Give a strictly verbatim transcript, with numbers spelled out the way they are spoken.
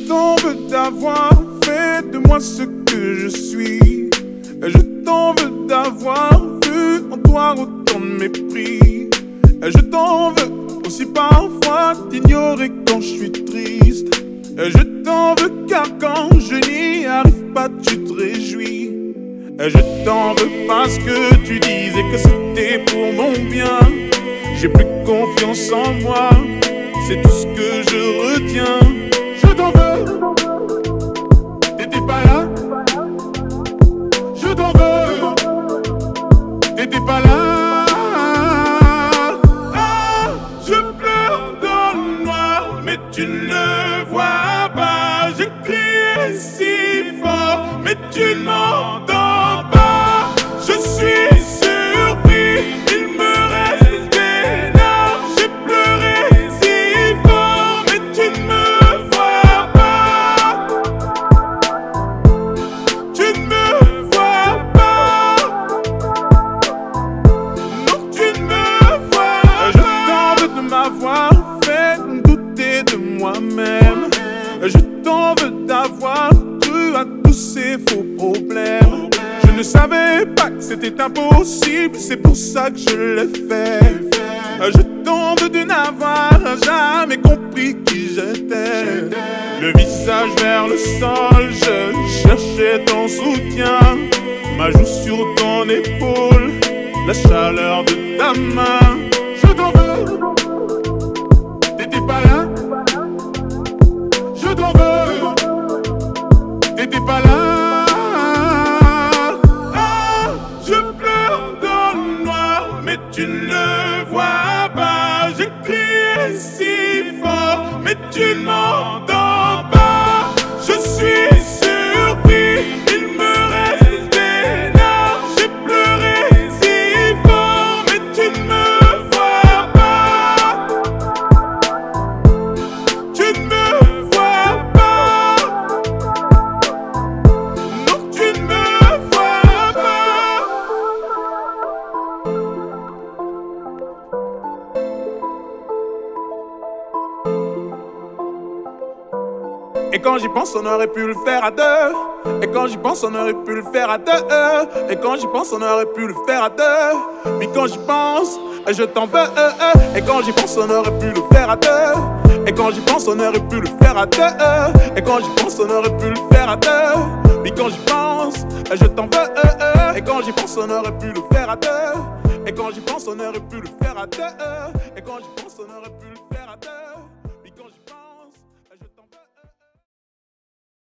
t'en veux d'avoir fait de moi ce que je suis. Je t'en veux d'avoir vu en toi autant de mépris. Je t'en veux aussi parfois d'ignorer quand je suis triste. Je t'en veux car quand je n'y arrive pas tu te réjouis. Je t'en veux parce que tu disais que c'était pour mon bien. J'ai plus confiance en moi, c'est tout ce que je retiens. Je t'en veux, t'étais pas là. Je t'en veux, t'étais pas là. Ah, je pleure dans le noir, mais tu ne le vois pas. J'ai crié si fort, mais tu ne m'entends pas. Je suis surpris, il me reste des larmes. J'ai pleuré si fort, mais tu ne me vois pas. Tu ne me vois pas. Non, tu ne me vois pas. Je t'en veux de m'avoir fait douter de moi-même. Je t'en veux d'avoir cru à tous ces faux problèmes. Je ne savais pas que c'était impossible, c'est pour ça que je l'ai fait. Je t'en veux de n'avoir jamais compris qui j'étais. Le visage vers le sol, je cherchais ton soutien. Ma joue sur ton épaule, la chaleur de ta main. Je t'en veux, t'étais pas là. Je t'en veux, t'étais pas là. Ah, je pleure dans le noir, mais tu ne le vois pas. J'ai crié si fort, mais tu ne m'entends pas. Je suis surpris, il me reste des larmes. J'ai pleuré si fort, mais tu ne me vois pas. Tu ne me vois pas. Non, tu ne me vois pas. Et quand j'y pense, on aurait pu le faire à deux. Et quand j'y pense, on aurait pu le faire à deux. Et quand j'y pense, on aurait pu le faire à deux. Mais quand j'y pense, je t'en veux. Et quand j'y pense, on aurait pu le faire à deux. Et quand j'y pense, on aurait pu le faire à deux. Et quand j'y pense, on aurait pu le faire à deux. Mais quand j'y pense, je t'en veux. Et quand j'y pense, on aurait pu le faire à deux. Et quand j'y pense, on aurait pu le faire à deux. Et quand j'y pense, on aurait pu le faire.